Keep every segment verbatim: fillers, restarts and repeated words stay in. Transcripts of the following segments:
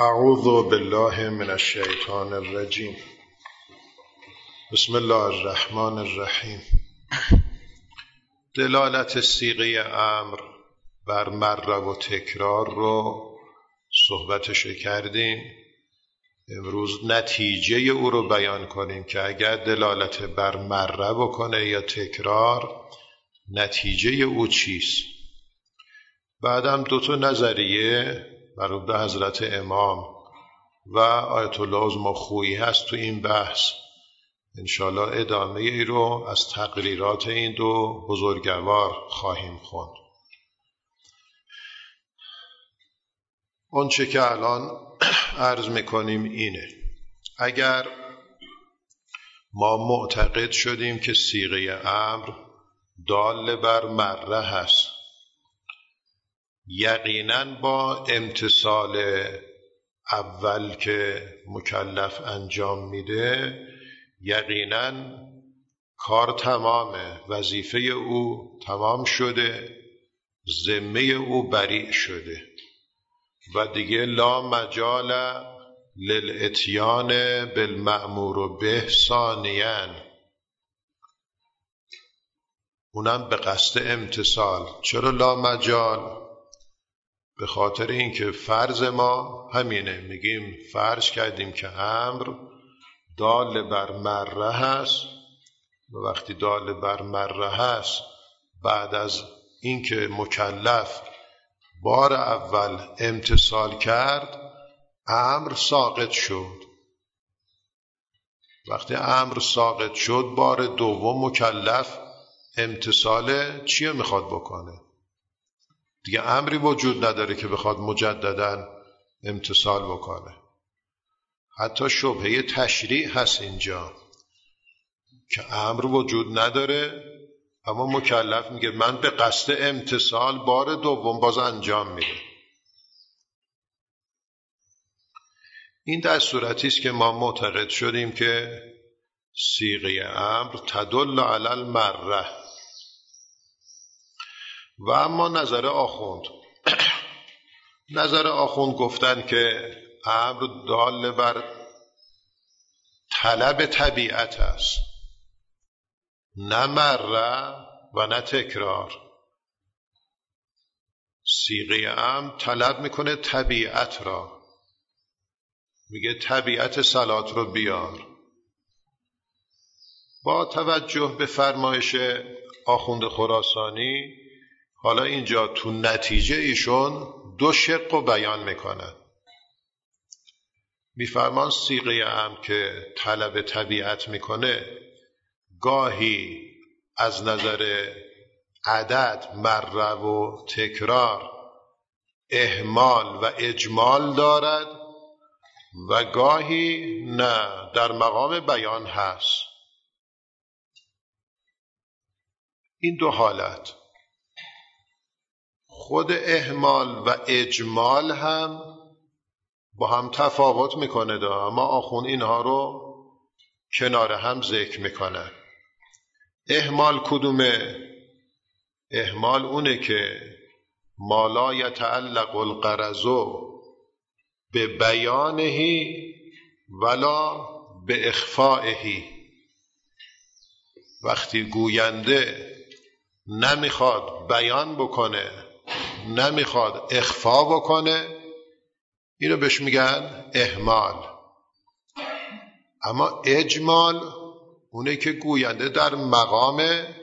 اعوذ بالله من الشیطان الرجیم. بسم الله الرحمن الرحیم. دلالت صیغه امر بر مره و تکرار رو صحبتش کردیم. امروز نتیجه او رو بیان کنیم که اگر دلالت بر مره بکنه یا تکرار، نتیجه او چیست. بعدم دو تا نظریه مربوط به حضرت امام و آیت الله عظمی خویی هست تو این بحث. انشاءالله ادامه ای رو از تقریرات این دو بزرگوار خواهیم خوند. اون چه که الان عرض میکنیم اینه: اگر ما معتقد شدیم که صیغه امر دال بر مره هست، یقیناً با امتثال اول که مکلف انجام میده یقیناً کار تمامه، وظیفه او تمام شده، ذمه او بریء شده و دیگه لا مجال للاتیان بالمأمور به ثانیاً، اونم به قصد امتثال. چرا لا مجال؟ به خاطر اینکه فرض ما همینه، میگیم فرض کردیم که امر دال بر مره هست و وقتی دال بر مره هست، بعد از اینکه مکلف بار اول امتثال کرد امر ساقط شد. وقتی امر ساقط شد بار دوم مکلف امتثال چیه میخواد بکنه؟ دیگه امری وجود نداره که بخواد مجدداً امتثال بکنه. حتی شبهه تشریع هست اینجا که امر وجود نداره اما مکلف میگه من به قصد امتثال بار دوم باز انجام میده. این در صورتی است که ما معتقد شدیم که صیغه امر تدل علی المره. و اما نظر آخوند نظر آخوند گفتن که امر دال بر طلب طبیعت است، نه مره و نه تکرار. صیغه امر طلب میکنه طبیعت را، میگه طبیعت صلات رو بیار. با توجه به فرمایش آخوند خراسانی، حالا اینجا تو نتیجه ایشون دو شق رو بیان میکنن. میفرمان صیغه امر که طلب طبیعت میکنه گاهی از نظر عدد مره و تکرار اهمال و اجمال دارد و گاهی نه، در مقام بیان هست. این دو حالت، خود اهمال و اجمال هم با هم تفاوت میکنه دا، اما آخون اینها رو کنار هم ذکر میکنه. اهمال کدومه؟ اهمال اونه که ما لا یتعلق الغرض به بیانه ولا به اخفائه. وقتی گوینده نمیخواد بیان بکنه، نمیخواد اخفا بکنه، اینو بهش میگن اهمال. اما اجمال اونه که گوینده در مقام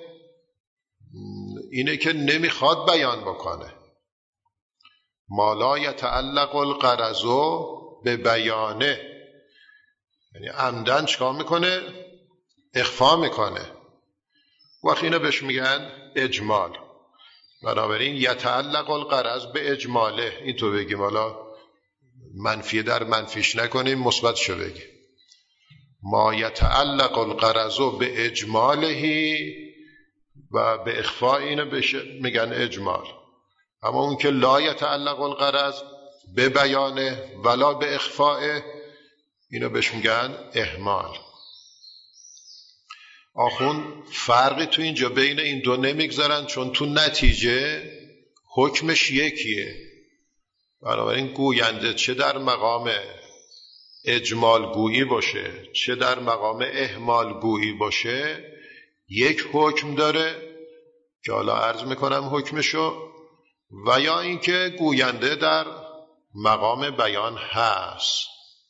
اینه که نمیخواد بیان بکنه. ما لا یتعلق الغرض به بیانه، یعنی عمدن چکار میکنه؟ اخفا میکنه. وقتی اینو بهش میگن اجمال. بنابراین یتعلق الغرض به اجماله، این تو بگیم، حالا منفی در منفیش نکنیم، مثبت شو بگیم. ما یتعلق الغرض به اجماله و به اخفاء اینو میگن اجمال. اما اون که لا یتعلق الغرض به بیانه ولا به اخفاء، اینو بهش میگن اهمال. آخون فرقی تو اینجا بین این دو نمیگذارن، چون تو نتیجه حکمش یکیه. بنابراین گوینده چه در مقام اجمال گویی باشه چه در مقام اهمال گویی باشه یک حکم داره که حالا عرض میکنم حکمشو، و یا اینکه گوینده در مقام بیان هست.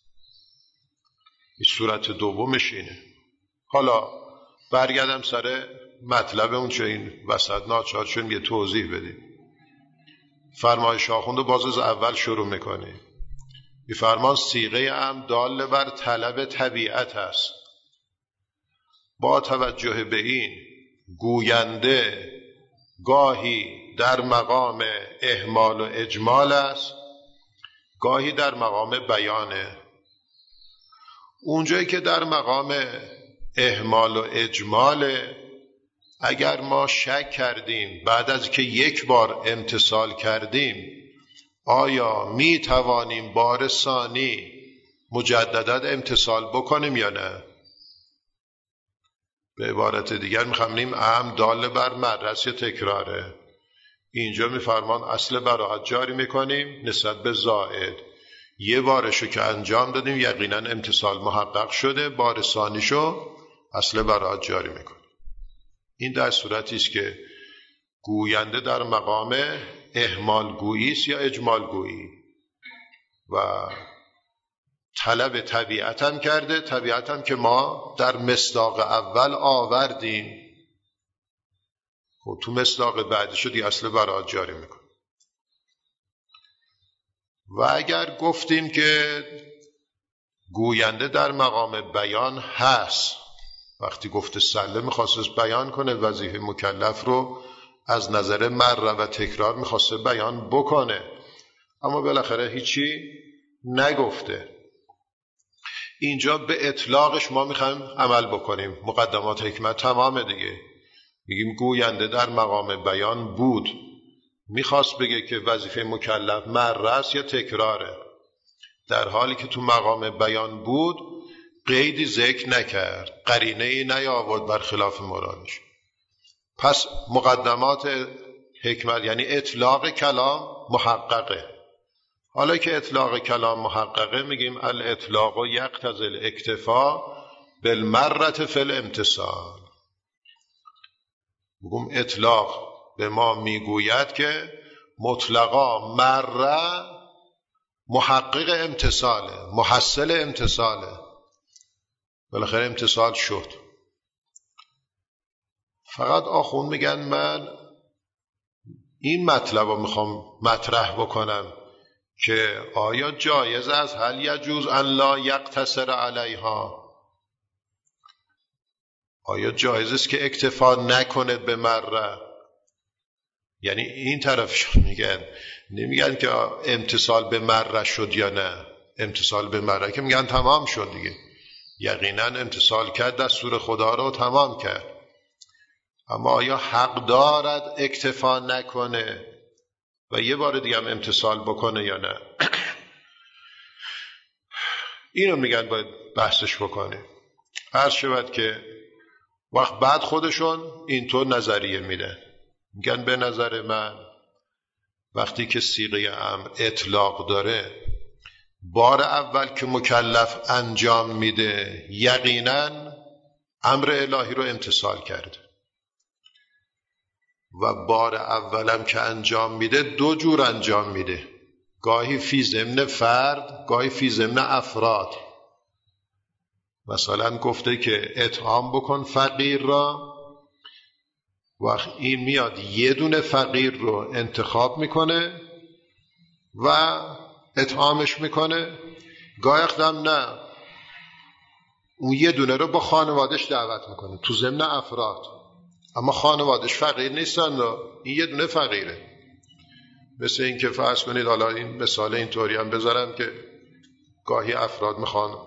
این صورت دومش اینه. حالا برگردم سر مطلب اون چه این وسط ناچار شدیم یه توضیح بدیم. فرمایش آخوند باز از اول شروع میکنیم. این فرمان صیغه ام دال بر طلب طبیعت است. با توجه به این گوینده گاهی در مقام اهمال و اجمال است، گاهی در مقام بیانه. اونجایی که در مقام اهمال و اجماله، اگر ما شک کردیم بعد از که یک بار امتثال کردیم آیا می توانیم بار ثانی مجددا امتثال بکنیم یا نه؟ به عبارت دیگر می‌خوانیم ام دال بر مدرس یا تکراره. اینجا می‌فرمان اصل براءت جاری می‌کنیم نسبت به زائد. یه بارشو که انجام دادیم یقینا امتثال محقق شده، بار ثانیشو اصل براءت جاری می‌کنیم. این در صورتی است که گوینده در مقام اهمال گویی است یا اجمال گویی و طلب طبیعتم کرده، طبیعتم که ما در مصداق اول آوردیم. خب تو مصداق بعدی شدی اصل براءت جاری میکنه. و اگر گفتیم که گوینده در مقام بیان هست، وقتی گفته سله میخواست بیان کنه وظیفه مکلف رو از نظر مره و تکرار میخواسته بیان بکنه، اما بالاخره هیچی نگفته. اینجا به اطلاقش ما میخوایم عمل بکنیم. مقدمات حکمت تمامه دیگه. میگیم گوینده در مقام بیان بود، میخواست بگه که وظیفه مکلف مره است یا تکراره، در حالی که تو مقام بیان بود قیدی ذکر نکرد، قرینه ای نیاورد بر خلاف مرادش. پس مقدمات حکمت یعنی اطلاق کلام محققه. حالا که اطلاق کلام محققه میگیم الاطلاق و یقتضی الاکتفا بالمرة فی الامتثال. میگم اطلاق به ما میگوید که مطلقا مره محقق امتثاله، محصل امتثاله، بالاخره امتثال شد. فقط آخوند میگن من این مطلب رو میخوام مطرح بکنم که آیا جایز است هل یجوز ان لا یقتصر علیها، آیا جایز است که اکتفا نکنه به مره؟ یعنی این طرفشون میگن، نمیگن که امتثال به مره شد یا نه. امتثال به مره که میگن تمام شد دیگه، یقینا امتثال کرد، دستور خدا رو تمام کرد. اما آیا حق دارد اکتفا نکنه و یه بار دیگه هم امتثال بکنه یا نه؟ اینو میگن باید بحثش بکنه. عرض شود که وقت بعد خودشون اینطور نظریه میدن، میگن به نظر من وقتی که صیغه امر اطلاق داره، بار اول که مکلف انجام میده یقینا امر الهی رو امتثال کرده، و بار اولم که انجام میده دو جور انجام میده، گاهی فی ضمن فرد، گاهی فی ضمن افراد. مثلا گفته که اطعام بکن فقیر را، وقت این میاد یه دونه فقیر رو انتخاب میکنه و اطعامش میکنه، گاهی اقدام نه، اون یه دونه رو با خانوادش دعوت میکنه تو ضمن افراد، اما خانوادش فقیر نیستن، این یه دونه فقیره. مثل این که فرض کنید، حالا این مثال اینطوری هم بذارم که گاهی افراد میخوان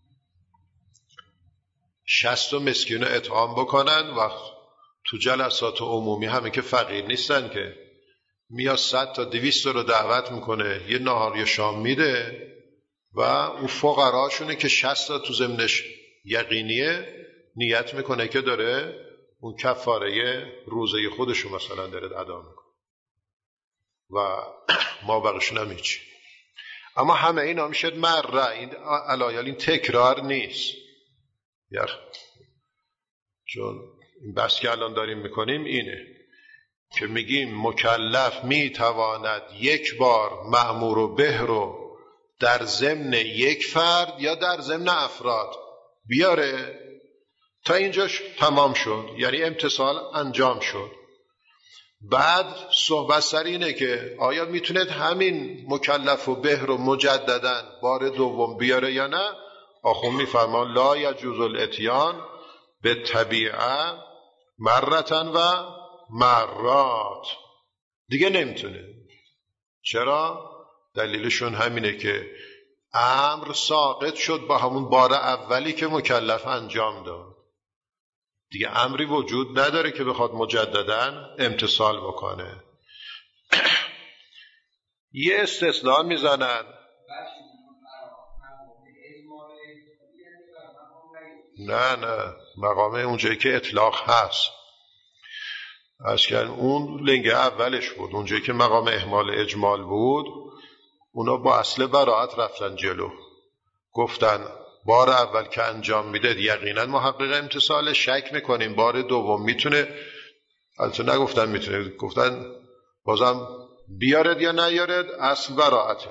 شصت و مسکین رو اطعام بکنن و تو جلسات عمومی همه که فقیر نیستن که، میاد صد تا دویست رو دعوت میکنه، یه نهار یا شام میده و اون فقراشونه که شصت تا تو ضمنش یقینیه نیت میکنه که داره اون کفاره روزه خودشو مثلا داره ادا میکنه. و ما بقیشون هم هیچی. اما همه اینا میشد مره، این علایال این تکرار نیست. یعنی چون این بحث که الان داریم میکنیم اینه که میگیم مکلف میتواند یک بار مأمور و به رو در ضمن یک فرد یا در ضمن افراد بیاره. تا اینجاش تمام شد، یعنی امتثال انجام شد. بعد صحبت سر اینه که آیا میتونه همین مکلف و به رو مجدداً بار دوم بیاره یا نه. آخون میفرمان لا یجوز الاتیان به طبیعه مرتن و مرات، دیگه نمیتونه. چرا؟ دلیلشون همینه که امر ساقط شد با همون بار اولی که مکلف انجام داد. دیگه امری وجود نداره که بخواد مجدداً امتثال بکنه. یه استثناء میزنن. نه نه مقام اونجایی که اطلاق هست اصلا اون لنگه اولش بود. اونجایی که مقام اهمال اجمال بود اونا با اصل براعت رفتن جلو، گفتن بار اول که انجام میده یقینا محقق امتثال، شک میکنیم بار دوم میتونه. البته نگفتن میتونه، گفتن بازم بیارد یا نیارد، اصل براعته.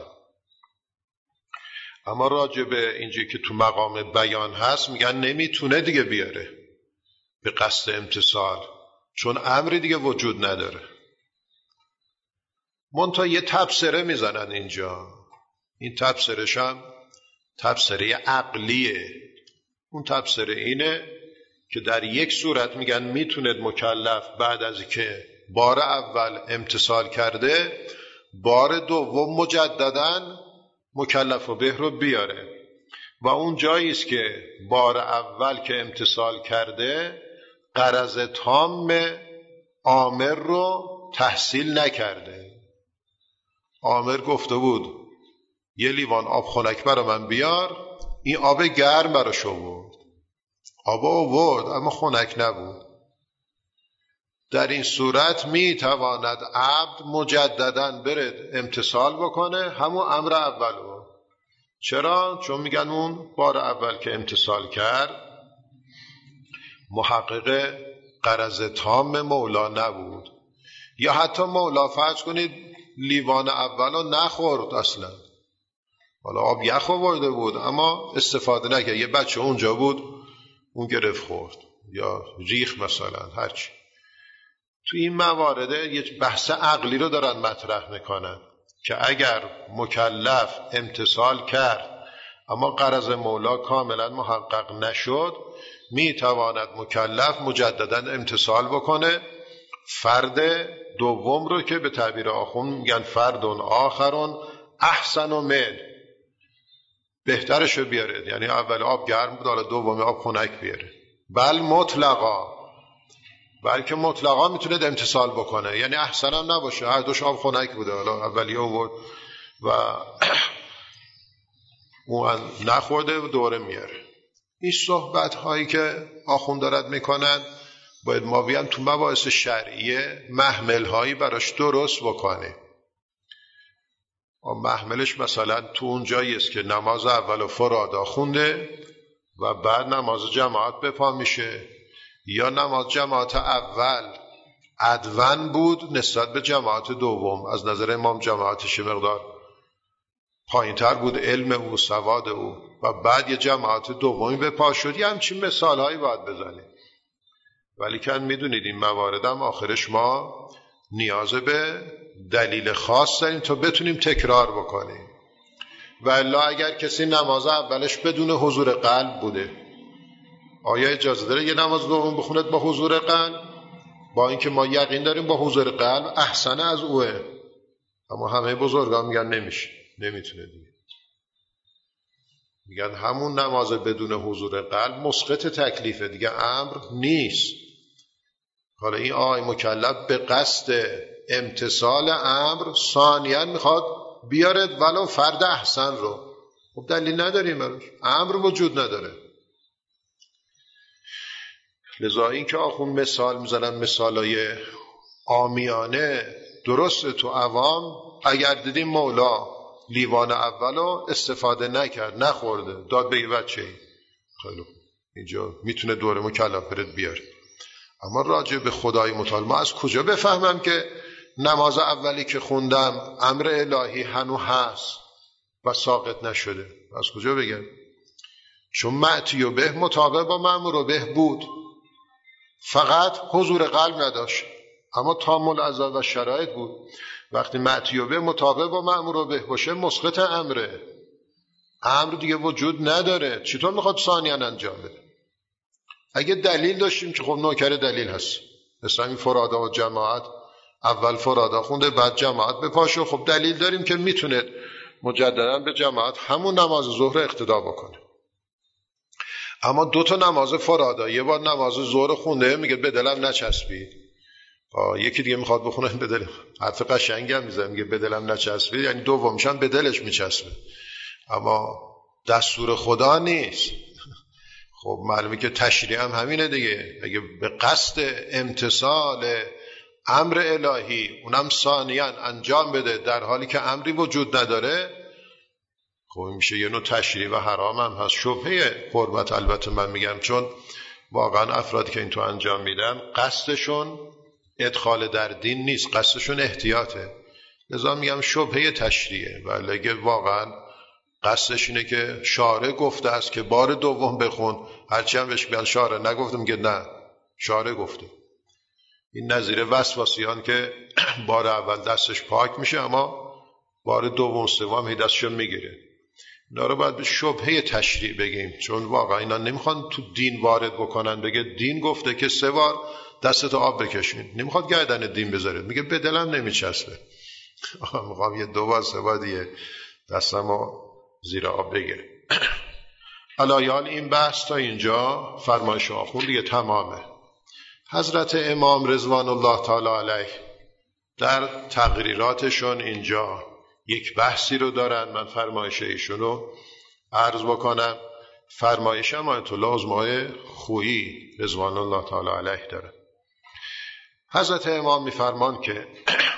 اما راجع به اینجایی که تو مقام بیان هست میگن نمیتونه دیگه بیاره به قصد امتثال، چون امری دیگه وجود نداره. منتها یه تبصره میزنن اینجا. این تبصرش هم تبصره عقلیه. اون تبصره اینه که در یک صورت میگن میتونه مکلف بعد از که بار اول امتثال کرده بار دوم مجدداً مکلف و به رو بیاره، و اون جایی است که بار اول که امتثال کرده غرض تام آمر رو تحصیل نکرده. آمر گفته بود یه لیوان آب خنک برا من بیار، این آب گرم براش آورد، آب آورد اما خنک نبود. در این صورت می تواند عبد مجدداً برد امتثال بکنه همون امر اول رو. چرا؟ چون میگن اون بار اول که امتثال کرد محقق غرض تام مولا نبود، یا حتی مولا فرض کنید لیوان اول رو نخورد اصلا، حالا آب یخ آورده بود اما استفاده نکرد، یه بچه اونجا بود اون گرفت خورد یا ریخ مثلا هرچی. تو این موارد یک بحث عقلی رو دارن مطرح میکنن که اگر مکلف امتثال کرد اما غرض مولا کاملا محقق نشد میتواند مکلف مجددا امتثال بکنه فرد دوم رو که به تعبیر آخون میگن فردون آخرون احسن و من، بهترشو بیاره. یعنی اول آب گرم بود حالا دومی آب خنک بیاره. بل مطلقا، بلکه مطلقا میتونه امتثال بکنه، یعنی احسن هم نباشه، هر دوش آب خنک بوده، حالا اولی آورد و اون نخورده و دوره میاره. این صحبت هایی که آخوند دارد میکنن باید ما بیان تو مباحث شرعیه محمل هایی براش درست بکنه. محملش مثلا تو اون جایی است که نماز اول و فرادا خونده و بعد نماز جماعت به پا میشه، یا نماز جماعت اول ادون بود نسبت به جماعت دوم، از نظر امام جماعتش مقدار پایین تر بود علم او سواد او، و بعد یه جماعت دومی به پا شد. یه همچین مثال هایی باید بزنیم. ولی کن میدونید این مواردم آخرش ما نیاز به دلیل خاص داریم تا بتونیم تکرار بکنیم. و الا اگر کسی نماز اولش بدون حضور قلب بوده، آیا اجازه داره یه نماز دوم بخوند با حضور قلب؟ با اینکه ما یقین داریم با حضور قلب احسن از اوه، اما همه بزرگان میگن نمیشه، نمیتونه دیگه. میگن همون نماز بدون حضور قلب مسقط تکلیفه دیگه، امر نیست. حالا این آقای مکلف به قصد امتثال امر ثانیاً میخواد بیارد ولو فرد احسن رو، خب دلیل نداریم براش، امر وجود نداره. لذا این که آخون مثال میزنن مثالای عامیانه درسته تو عوام اگر دیدیم مولا لیوان اولو استفاده نکرد، نخورده، داد به یه بچه ای، خیلی اینجا میتونه دوره مکلفرت بیاره. اما راجع به خدای متعال ما از کجا بفهمم که نماز اولی که خوندم امر الهی هنو هست و ساقط نشده؟ از کجا بگم؟ چون معتی و به مطابق با مأمور و به بود، فقط حضور قلب نداشت اما تامل اعضا و شرایط بود. وقتی معتی و به مطابق با مأمور و به باشه مسقط امره، امر دیگه وجود نداره. چطور میخواد ثانیاً انجام بده؟ اگه دلیل داشتیم که خب نوکر دلیل هست، مثل این فرادا و جماعت، اول فرادا خونده بعد جماعت بپاشه، خب دلیل داریم که میتونه مجددا به جماعت همون نماز ظهر اقتدا بکنه. اما دو تا نماز فرادا، یه بار نماز ظهر خونده میگه به دلم نچسبید، یکی دیگه میخواد بخونه به دلم، حرف قشنگی هم میزنه میگه به دلم نچسبید، یعنی دومیش هم به دلش میچسبه، اما دستور خدا نیست. خب معلومه که تشریع هم همینه دیگه. اگه به قصد امتثال امر الهی اونم ثانیاً انجام بده در حالی که امری وجود نداره، خب میشه یه نوع تشریع و حرام هم هست. شبهه قربت البته من میگم، چون واقعا افرادی که این تو انجام میدن قصدشون ادخال در دین نیست، قصدشون احتیاطه، لذا میگم شبهه تشریعه. ولی اگه واقعا قصدش اینه که شارع گفته است که بار دوم بخون، هرچی هم بهش بیان شارع نگفته، میگه نه شارع گفته. این نظیر وسواسیان که بار اول دستش پاک میشه اما بار دوم سوم هی دستشون میگیره. اینا رو باید به شبهه تشریع بگیم، چون واقعا اینا نمیخوان تو دین وارد بکنن. بگه دین گفته که سه بار دستت آب بکشید، نمیخواد گردن دین بذاره، میگه به دلم نمیچسبه، میخوام یه دو بار سه بار دیگه دستمو زیر آب بگیره. علایال این بحث تا اینجا فرمایش آخوند دیگه تمامه. حضرت امام رضوان الله تعالی علیه در تقریراتشون اینجا یک بحثی رو دارن، من فرمایش ایشون رو عرض بکنم. فرمایش هم آیت الله عظمای خویی رضوان الله تعالی علیه داره. حضرت امام میفرمان که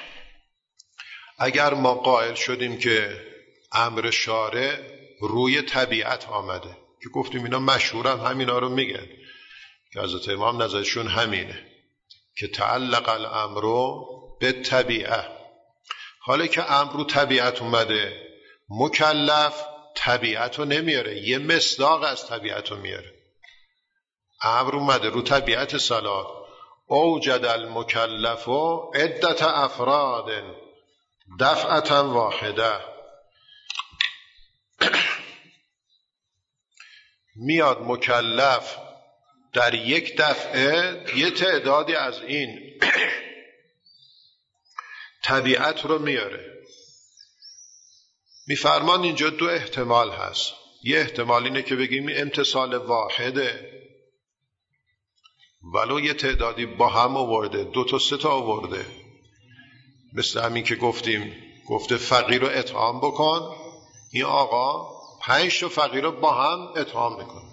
اگر ما قائل شدیم که امر شارع روی طبیعت آمده، که گفتیم اینا مشهورن همینا رو میگن که حضرت امام نظرشون همینه که تعلق الامر به طبیعه، حالا که امر رو طبیعت اومده مکلف طبیعت رو نمیاره، یه مصداق از طبیعت رو میاره. امر اومده رو طبیعت صلات، اوجد المکلف و عدت افراد دفعتا واحده، میاد مکلف در یک دفعه یه تعدادی از این طبیعت رو میاره. میفرمان اینجا دو احتمال هست. یه احتمال اینه که بگیم امتصال واحده، ولو یه تعدادی با هم آورده، دو تا سه تا آورده، مثل همین که گفتیم گفته فقیر رو اطعام بکن، این آقا پنج تا فقیر رو با هم اطعام میکنه.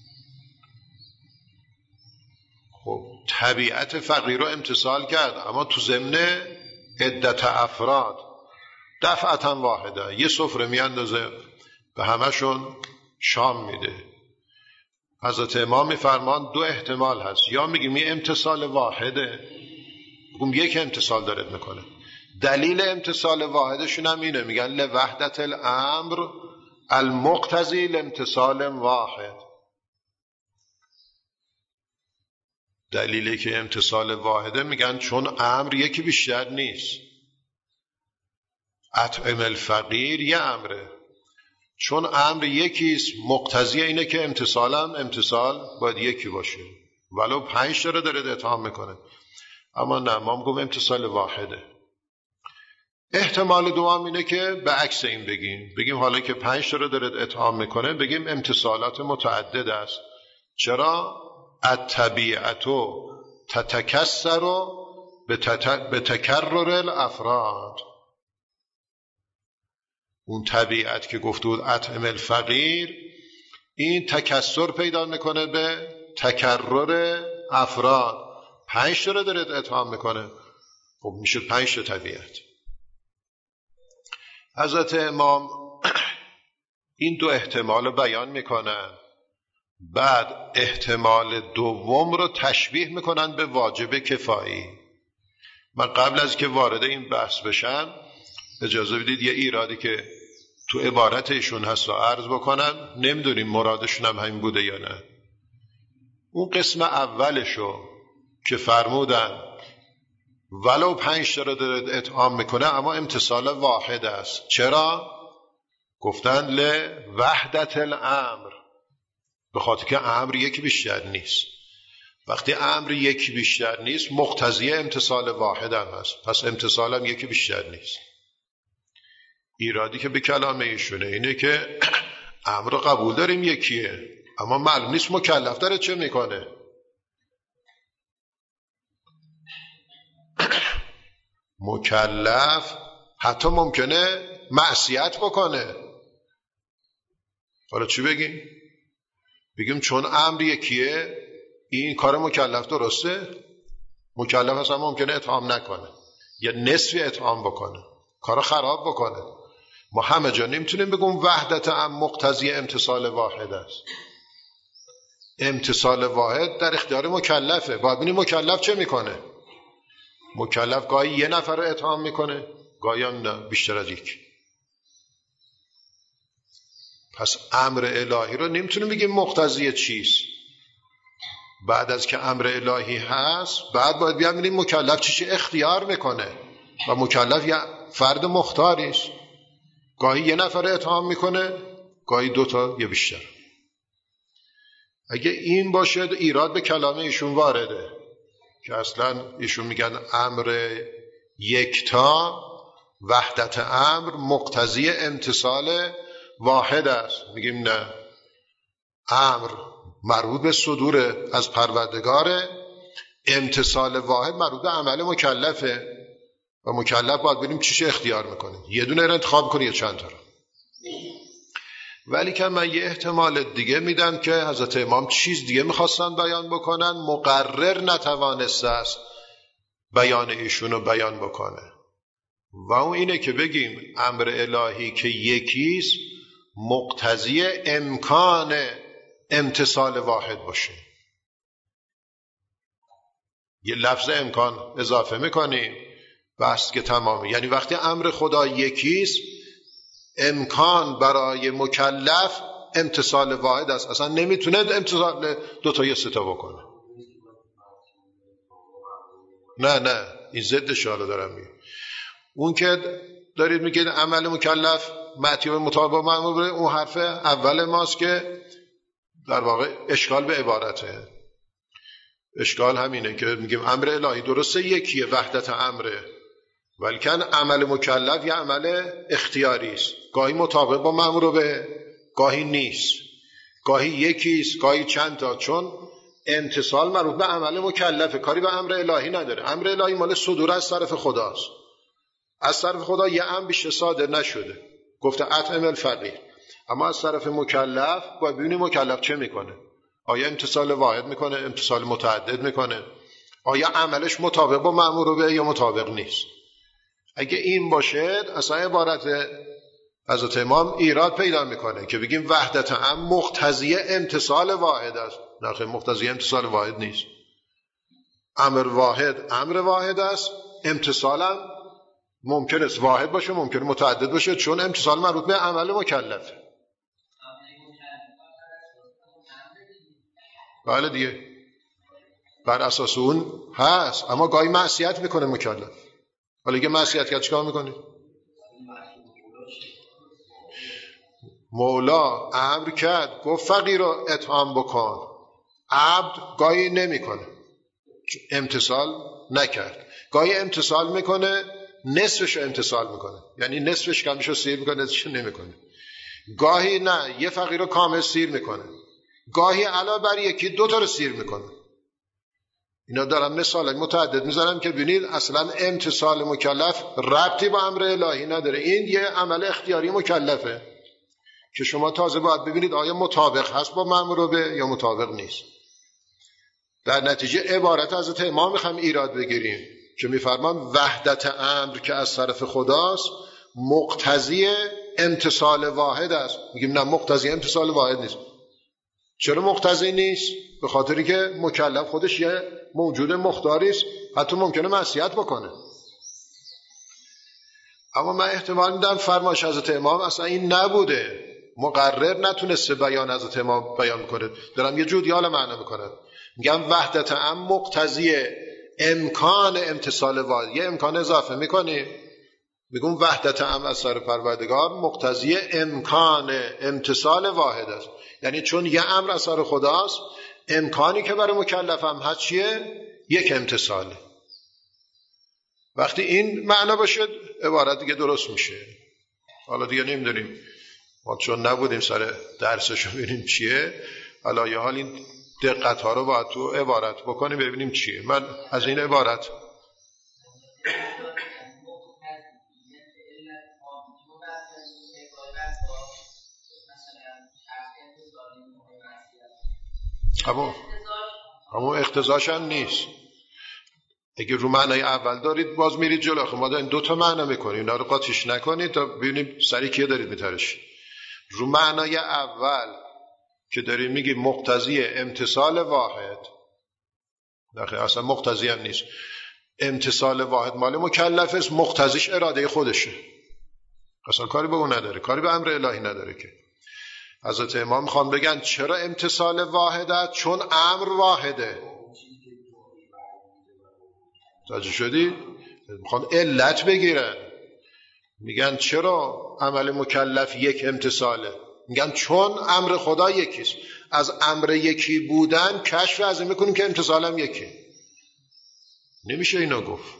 خب طبیعت فقیر رو امتصال کرد، اما تو ضمن عدت افراد دفعتا واحده، یه سفره میاندازه به همشون شام میده. حضرت امام میفرمان دو احتمال هست، یا میگیم یه امتصال واحده، بگم یک امتصال دارد میکنه. دلیل امتصال واحدشون هم اینه، میگن لوحدت الامر المقتضی لامتصال واحد. دلیلی که امتصال واحده میگن چون امر یکی بیشتر نیست. اطعم الفقیر یه امره، چون امر یکیست مقتضی اینه که امتصالم امتصال باید یکی باشه، ولو پنج تا رو داره اطعام میکنه. اما نه، ما میگم امتصال واحده. احتمال دوم اینه که به عکس این بگیم، بگیم حالا که پنج تا رو داره اطعام میکنه بگیم امتصالات متعدد است. چرا؟ الطبیعت تتکسر به تکرر الافراد. اون طبیعت که گفته بود اطعم الفقیر، این تکسر پیدا میکنه به تکرر افراد. پنج تا رو داره اطعام میکنه، خب میشه پنج تا طبیعت. حضرت امام این دو احتمال رو بیان میکنن، بعد احتمال دوم رو تشبیه میکنن به واجب کفایی. من قبل از که وارد این بحث بشم اجازه بدید یه ایرادی که تو عبارت ایشون هست و عرض بکنم، نمیدونیم مرادشون هم همین بوده یا نه. اون قسم اولشو که فرمودن ولو پنج تا رو داره اطعام میکنه اما امتصال واحد است. چرا؟ گفتن لوحدت الامر، به خاطر که امر یکی بیشتر نیست. وقتی امر یکی بیشتر نیست مقتضی امتصال واحد هم هست، پس امتصال هم یکی بیشتر نیست. ایرادی که به کلام ایشونه اینه که امر قبول داریم یکیه، اما معلوم نیست مکلف داره چه میکنه. مکلف حتی ممکنه معصیت بکنه. حالا چی بگیم؟ بگیم چون امر یکیه این کار مکلف درسته؟ مکلف اصلا ممکنه اطعام نکنه یا نصفی اطعام بکنه، کارو خراب بکنه. ما همه جا نمیتونیم بگیم وحدت ام مقتضی امتصال واحد است. امتصال واحد در اختیار مکلفه. باید ببینیم مکلف چه میکنه. مکلف گاهی یه نفر رو اطعام میکنه، گاهی هم نه بیشتر از یک. پس امر الهی رو نمیتونیم بگیم مقتضی چیست. بعد از که امر الهی هست بعد باید ببینیم مکلف چی چی اختیار میکنه، و مکلف یه فرد مختاریست. گاهی یه نفر اطعام میکنه، گاهی دوتا یا بیشتر. اگه این باشه ایراد به کلام ایشون وارده که اصلا ایشون میگن امر یکتا وحدت امر مقتضی امتصال واحد است. میگیم نه، امر مربوط به صدور از پروردگاره، امتصال واحد مربوط به عمل مکلفه و مکلف باید ببینیم چیش اختیار میکنه، یه دونه رو انتخاب کنه یا چند تا رو. ولی که من یه احتمال دیگه میدم که حضرت امام چیز دیگه میخواستن بیان بکنن، مقرر نتوانسته است بیان ایشون رو بیان بکنه، و اون اینه که بگیم امر الهی که یکیست مقتضی امکان امتصال واحد باشه. یه لفظ امکان اضافه میکنیم بس که تمامه. یعنی وقتی امر خدا یکیست امکان برای مکلف امتصال واحد است، اصلا نمیتونه امتصال دو تا یا سه تا بکنه. نه نه این ضدش رو دارم میگم. اون که دارید میگید عمل مکلف معطی و مطابق مأمور، اون حرف اول ماست که در واقع اشکال به عبارته. اشکال همینه که میگیم امر الهی درسته یکیه وحدت امره، ولیکن عمل مکلف یه عمل اختیاری است، گاهی مطابق با مأمور به گاهی نیست، گاهی یکیست گاهی چند تا، چون امتصال مربوط به عمل مکلفه، کاری به امر الهی نداره. امر الهی مال صدور از طرف خداست، از طرف خدا یه امر بیشتر صادر نشده، گفته اطعم الفقیر. اما از طرف مکلف باید ببینیم مکلف چه میکنه. آیا امتصال واحد میکنه، امتصال متعدد میکنه، آیا عملش مطابق با مأمور به یا مطابق نیست. اگه این باشه اصلا عبارت حضرت امام ایراد پیدا میکنه که بگیم وحدت هم مقتضی امتصال واحد است. نه، مقتضی امتصال واحد نیست. امر واحد امر واحد است، امتصالم ممکن است واحد باشه ممکن متعدد باشه، چون امتصال مربوط به عمل مکلفه. بله دیگه بر اساس اون هست، اما گاهی معصیت میکنه مکلف. حالا اگه معصیت کرد چیکار میکنه؟ مولا امر کرد گفت فقیر رو اطعام بکن، عبد گاهی نمیکنه، امتصال نکرد. گاهی امتصال میکنه نصفش رو امتصال میکنه، یعنی نصفش کمش رو سیر میکنه نصفش نمیکنه. گاهی نه یه فقیر رو کامل سیر میکنه، گاهی علاوه بر یکی دو تا رو سیر میکنه. اینا دارم مثال متعدد میذارم که ببینید اصلا امتصال مکلف ربطی با امر الهی نداره. این یه عمل اختیاری مکلفه که شما تازه باید ببینید آیا مطابق هست با مأمور به یا مطابق نیست. در نتیجه عبارت حضرت امام میخوام ایراد بگیریم که میفرمان وحدت امر که از طرف خداست مقتضی امتثال واحد است. میگیم نه، مقتضی امتثال واحد نیست. چرا مقتضی نیست؟ به خاطری که مکلف خودش یه موجود مختاری است، حتی ممکنه معصیت بکنه. اما من احتمال میدم فرمایش حضرت امام اصلا این نبوده، مقرر نتونسته بیان حضرت امام بیان کنه، دارم یه جودیال معنی میکنم. میگم وحدت امر مقتضی امکان امتثال واحد، یه امکان اضافه میکنیم، میگم وحدت امر از سر پروردگار مقتضی امکان امتثال واحد است. یعنی چون یه امر از سر خداست، امکانی که برای مکلف هم هست چیه؟ یک امتثاله. وقتی این معنا باشه عبارت دیگه درست میشه. حالا دیگه نمیدونیم، ما چون نبودیم سر درسشو ببینیم چیه، حالا یه حال این دقت ها رو باید تو عبارت بکنیم ببینیم چیه. من از این عبارت اما اما اختزاش هم نیست. اگه رو معنای اول دارید باز میرید جلو. خب ما داریم دو تا معنی میکنیم، اینا رو قاطیش نکنید تا ببینیم سری کیه دارید میترشید. رو معنای اول که داریم میگیم مقتضی امتثال واحد، نخیر اصلا مقتضی هم نیست. امتثال واحد مال مکلف است، مقتضیش اراده خودشه، اصلا کاری به اون نداره، کاری به امر الهی نداره. که حضرت امام میخوان بگن چرا امتثال واحده؟ چون امر واحده. توجه شدی؟ میخوان علت بگیرن، میگن چرا عمل مکلف یک امتثاله؟ میگن چون امر خدا یکیست. از امر یکی بودن کشف از این میکنیم که امتثالم یکی. نمیشه اینو گفت.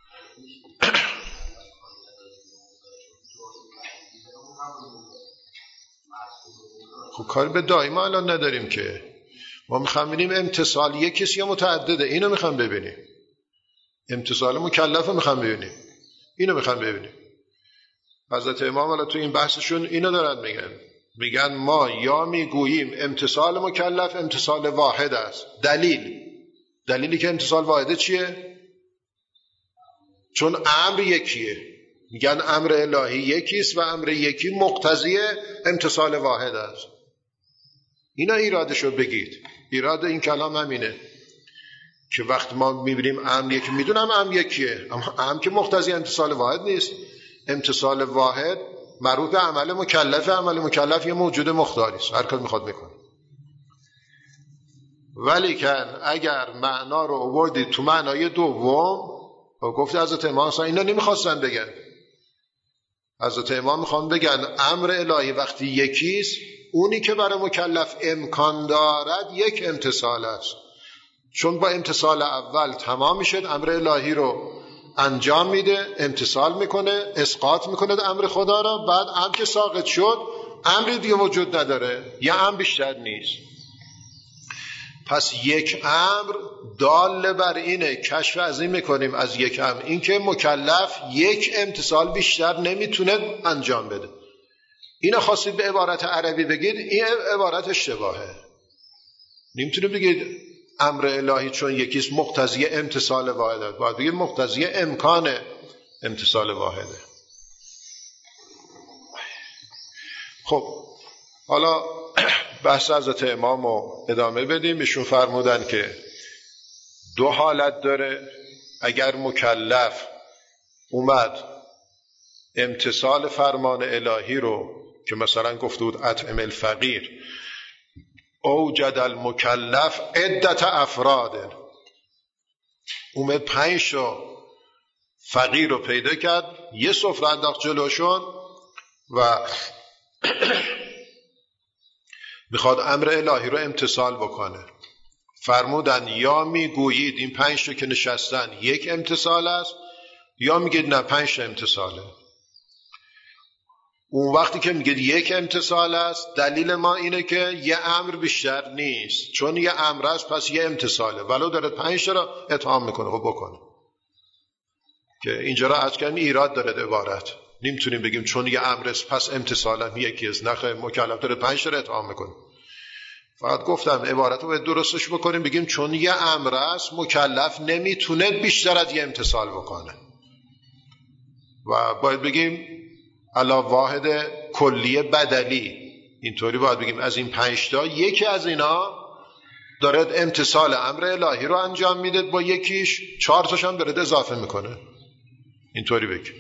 خب کاری به دائما الان نداریم که، ما میخوام ببینیم امتثال یکیست یا متعدده. اینو میخوام ببینیم. امتثال مکلف رو میخوام ببینیم، اینو میخوام ببینیم. حضرت امام الان تو این بحثشون اینو دارن میگن، میگن ما یا میگوییم امتثال مکلف امتثال واحد است. دلیل دلیلی که امتثال واحده چیه؟ چون امر یکیه. میگن امر الهی یکیست و امر یکی مقتضی امتثال واحد است. اینا ایرادشو بگید. ایراد این کلام همینه که وقت ما میبینیم امر یکی، میدونم امر یکیه، اما امر که مقتضی امتثال واحد نیست. امتثال واحد مربوط به عمل مکلف، عمل مکلف یه موجود مختاری است، هر کاری میخواد میکنه. ولی کن اگر معنا رو آوردید تو معنای دوم و گفت حضرت امام اصلا اینا نمیخواستن بگن. حضرت امام میخوان بگن امر الهی وقتی یکیست، اونی که برای مکلف امکان دارد یک امتثال است. چون با امتثال اول تمام میشه، امر الهی رو انجام میده، امتثال میکنه، اسقاط میکنه امر خدا را. بعد امر که ساقط شد امری دیگه وجود نداره، یه امر بیشتر نیست. پس یک امر دال بر اینه، کشف از این میکنیم از یک امر این که مکلف یک امتثال بیشتر نمیتونه انجام بده. اینا خواستید به عبارت عربی بگید، این عبارت اشتباهه. نمیتونه بگید امر الهی چون یکیست مقتضی امتثال واحده، باید بگید مقتضی امکان امتثال واحده. خب حالا بحث حضرت امام رو ادامه بدیم. ایشون فرمودن که دو حالت داره. اگر مکلف اومد امتثال فرمان الهی رو که مثلا گفته بود اطعم الفقیر، اوجد المکلف عدت افراد، اومد پنج تا فقیر رو پیدا کرد، یه سفره انداخت جلوشون و میخواد امر الهی رو امتثال بکنه. فرمودن یا میگویید این پنج تا که نشستن یک امتثال است، یا میگید نه پنج تا امتثاله. اون وقتی که میگید یک امتثال است، دلیل ما اینه که یه امر بیشتر نیست، چون یه امر است پس یه امتثاله، ولو داره پنج تا را اتهام میکنه. خب بکنه که اینجا را از کردن ایراد داره عبارت. نمیتونیم بگیم چون یه امر است پس امتثالم یکی است. نخیر، مکلف داره پنج تا را اتهام میکنه. فقط گفتم عبارت رو باید درستش بکنیم، بگیم چون یه امر است مکلف نمیتونه بیشتر از یه امتثال بکنه و باید بگیم علی واحد کلی بدلی. اینطوری باید بگیم از این پنج تا یکی از اینا داره امتثال امر الهی رو انجام میده، با یکیش چهار تاش هم داره اضافه میکنه. اینطوری بگیم.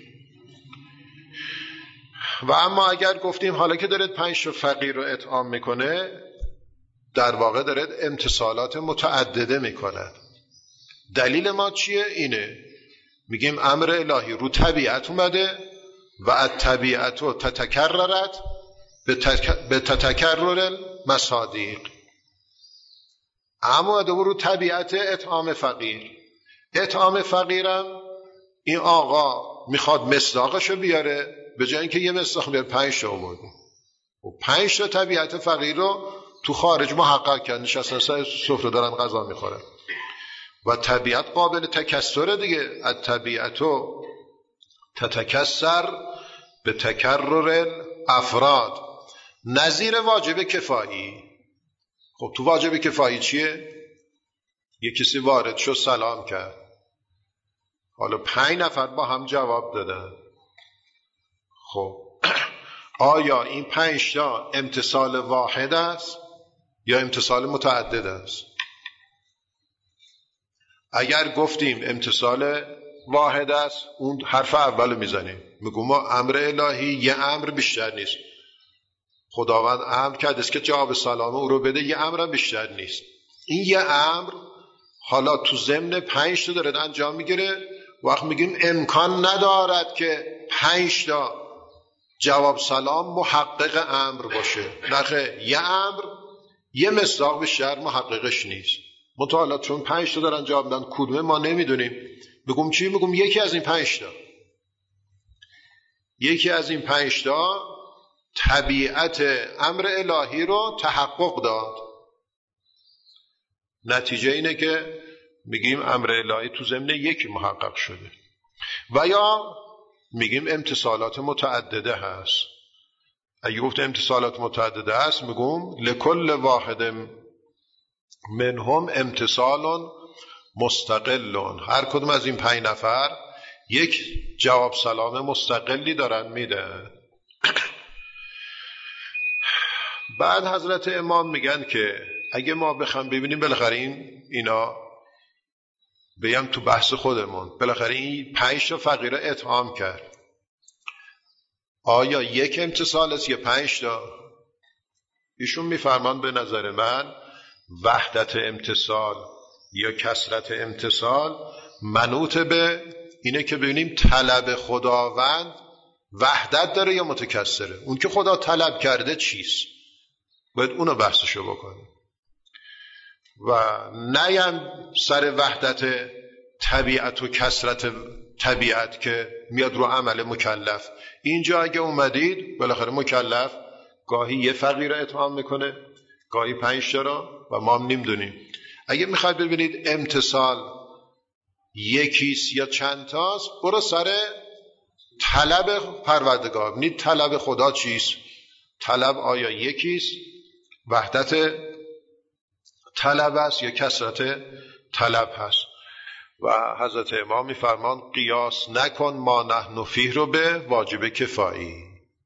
و اما اگر گفتیم حالا که داره پنج تا فقیر رو اطعام میکنه، در واقع داره امتثالات متعدده میکنه. دلیل ما چیه؟ اینه میگیم امر الهی رو طبیعت اومده و از طبیعت و تتکررت به تتکرر مصادیق. اما دو رو طبیعت اطعام فقیر. اطعام فقیرم این آقا میخواد مصداقشو بیاره، به جای اینکه یه مصداق بیاره پنج تا آورد و پنج تا طبیعت فقیر رو تو خارج محقق کرد، نشستن سر سفره دارن غذا میخورن و طبیعت قابل تکثر دیگه. از طبیعت و تتکثر به تکرر افراد، نظیر واجب کفایی. خب تو واجب کفایی چیه؟ یک کسی وارد شد سلام کرد، حالا پنج نفر با هم جواب دادن. خب آیا این پنج تا امتثال واحد است یا امتثال متعدد است؟ اگر گفتیم امتثال واحد است، اون حرف اول میزنیم، میگم ما امر الهی یه امر بیشتر نیست. خداوند امر کرده است که جواب سلام او رو بده، یه امر بیشتر نیست. این یه امر حالا تو ضمن پنج تا داره انجام میگیره. وقت میگیم امکان ندارد که پنج تا جواب سلام محقق امر باشه. نخه یه امر یه مصداق بیشتر محققش نیست. مطالعه چون پنج تا دارن جواب میدن کدومه ما نمیدونیم، بگم چی؟ بگم یکی از این پنج تا یکی از این پنج تا طبیعت امر الهی رو تحقق داد. نتیجه اینه که میگیم امر الهی تو ضمن یکی محقق شده. و یا میگیم امتثالات متعدده هست. اگه گفت امتثالات متعدده هست، میگم لکل واحد منهم امتثال مستقل. هر کدوم از این پنج نفر یک جواب سلام مستقلی دارن میدن. بعد حضرت امام میگن که اگه ما بخوام ببینیم بالاخره این اینا بگم تو بحث خودمون، بالاخره این پنج تا فقیر رو اطعام کرد، آیا یک امتثال است یا پنج تا؟ ایشون میفرمان به نظر من وحدت امتثال یا کثرت امتثال منوط به اینه که ببینیم طلب خداوند وحدت داره یا متکثره. اون که خدا طلب کرده چیست، باید اونو بحثشو بکنیم و نیم سر وحدت طبیعت و کثرت طبیعت که میاد رو عمل مکلف. اینجا اگه اومدید بالاخره مکلف گاهی یه فقیر اطعام میکنه، گاهی پنج تا رو و ما هم نمیدونیم. اگه میخواید ببینید امتثال یکیست یا چند تاست، برو سر طلب پروردگار، ببینید طلب خدا چیست. طلب آیا یکیست، وحدت طلب است یا کثرت طلب هست؟ و حضرت امام میفرمان قیاس نکن ما نحن فیه رو به واجب کفایی.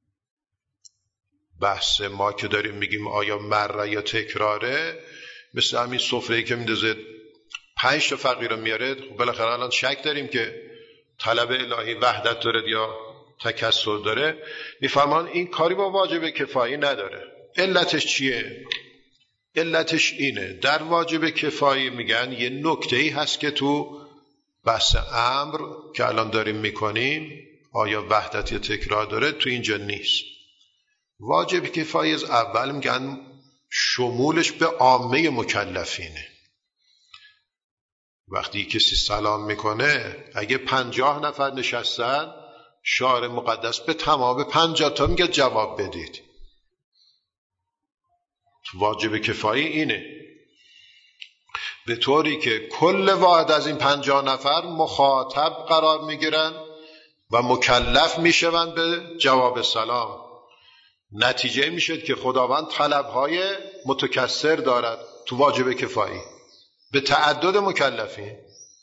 بحث ما که داریم میگیم آیا مره یا تکراره، مثل همین سفره‌ای که میندازه پنج تا فقیر رو میاره، خب بالاخره الان شک داریم که طلب الهی وحدت داره یا تکثر داره. میفرمان این کاری با واجب کفایی نداره. علتش چیه؟ علتش اینه در واجب کفایی میگن یه نکته‌ای هست که تو بحث امر که الان داریم میکنیم آیا وحدت یا تکرار داره، تو اینجا نیست. واجب کفایی از اول میگن شمولش به عامه مکلفینه. وقتی کسی سلام میکنه اگه پنجاه نفر نشستن، شعار مقدس به تمام پنجاه تا میگه جواب بدید. واجب کفایی اینه، به طوری که کل واحد از این پنجاه نفر مخاطب قرار میگیرن و مکلف میشوند به جواب سلام. نتیجه میشه که خداوند طلبهای متکثر دارد تو واجب کفایی به تعدد مکلفین.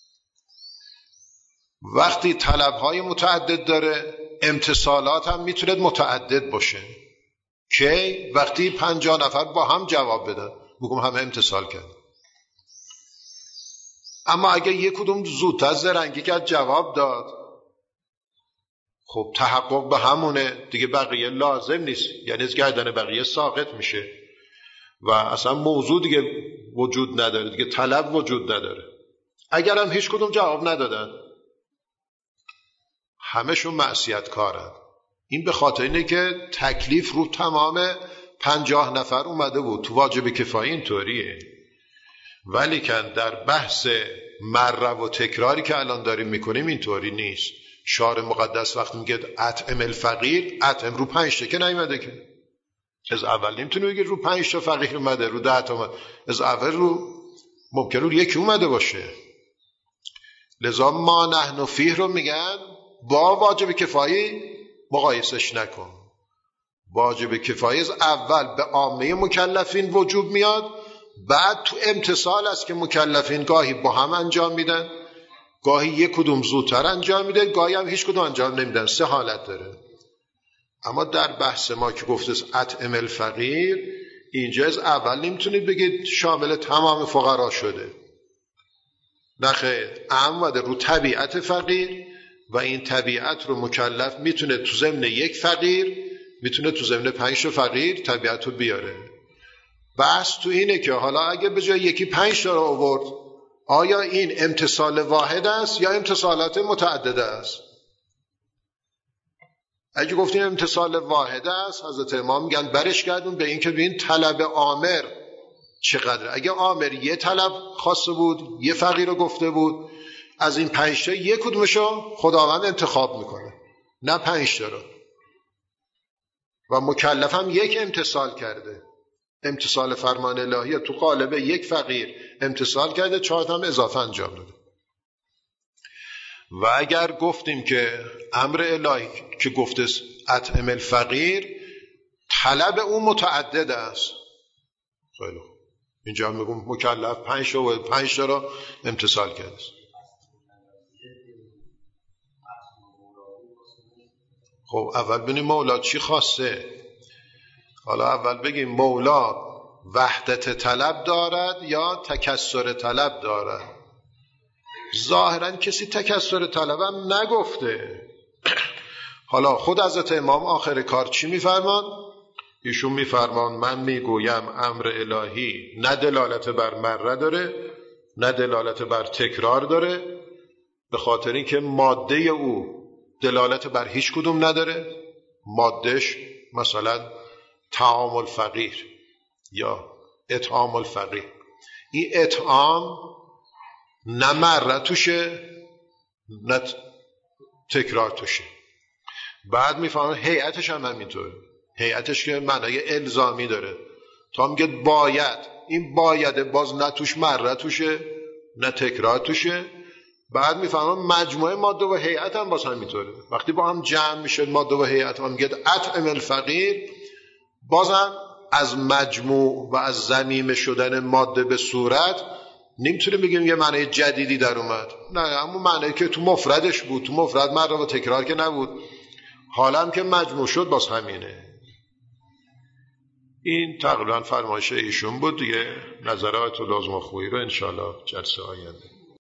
وقتی طلبهای متعدد داره امتثالات هم میتونه متعدد باشه. که وقتی پنجاه نفر با هم جواب بدن بگم همه امتثال کرد. اما اگه یک کدوم زودتر زرنگی کرد جواب داد، خب تحقق به همونه دیگه، بقیه لازم نیست، یعنی از گردن بقیه ساقط میشه و اصلا موضوع دیگه وجود نداره، دیگه طلب وجود نداره. اگر هم هیچ کدوم جواب ندادن همشون معصیت کارن. این به خاطر اینه که تکلیف رو تمام پنجاه نفر اومده بود. تو واجب کفایی اینطوریه، ولی که در بحث مره و تکراری که الان داریم میکنیم اینطوری نیست. شارع مقدس وقتی میگه اطعم الفقیر، اطعم رو پنج تا که نیومده که. از اول نمیتونه بگه رو پنج تا فقیر اومده، رو ده تا اومده. از اول رو ممکن رو یکی اومده باشه. لذا ما نحن فیه رو میگن با واجب کفایی مقایسش نکن. واجب کفایی از اول به عامه مکلفین وجوب میاد، بعد تو امتثال است که مکلفین گاهی با هم انجام میدن، گاهی یک کدوم زودتر انجام میده، گاهی هم هیچ کدوم انجام نمیدن. سه حالت داره. اما در بحث ما که گفته است اطعم الفقیر، اینجا از اول نمیتونید بگید شامل تمام فقرا شده. نخه اومده رو طبیعت فقیر و این طبیعت رو مکلف میتونه تو ضمن یک فقیر، میتونه تو ضمن پنج تا فقیر طبیعت رو بیاره. بحث تو اینه که حالا اگه به جای یکی پنج تا رو آورد، آیا این امتثال واحد است یا امتثالات متعدده است؟ اگه گفتیم امتثال واحد است، حضرت امام میگن برش گردون به این که ببین طلب آمر چقدر. اگه آمر یه طلب خواسته بود، یه فقیر رو گفته بود، از این پنج تا یک کدومشو خداوند انتخاب میکنه، نه پنج تا رو. و مکلف هم یک امتثال کرده، امتثال فرمان الهی تو قالب یک فقیر امتثال کرده، چهار تا هم اضافه انجام داده. و اگر گفتیم که امر الهی که گفته اطعم الفقیر، طلب اون متعدد است. خیلی خوب، اینجا میگم مکلف پنج تا و پنج تا رو امتثال کرده. خب اول ببینیم مولا چی خواسته. حالا اول بگیم مولا وحدت طلب دارد یا تکثر طلب دارد. ظاهرا کسی تکثر طلب هم نگفته. حالا خود حضرت امام آخر کار چی میفرمان؟ ایشون میفرمان من میگویم امر الهی نه دلالت بر مره داره نه دلالت بر تکرار داره، به خاطر اینکه ماده او دلالت بر هیچ کدوم نداره. مادهش مثلا طعام الفقیر یا اطعام الفقیر، این اطعام نه مره توشه نه تکرار توشه. بعد میفهمن هیئتش هم همینطوره، هیئتش که معنای الزامی داره. تا میگه باید، این باید باز نه توش مره توشه نه تکرار توشه. بعد میفهمن مجموعه ماده و هیئت هم باز همینطوره. وقتی با هم جمع میشه ماده و هیئت، هم میگه اطعم الفقیر، بازم از مجموع و از ضمیم شدن ماده به صورت نمیتونه بگیم یه معنی جدیدی در اومد، نه، اما معنی که تو مفردش بود، تو مفرد مره و تکرار که نبود. حالا هم که مجموع شد باز همینه. این تقریبا فرمایش ایشون بود دیگه. نظرات و لازم و خویی رو انشالله جلسه آینده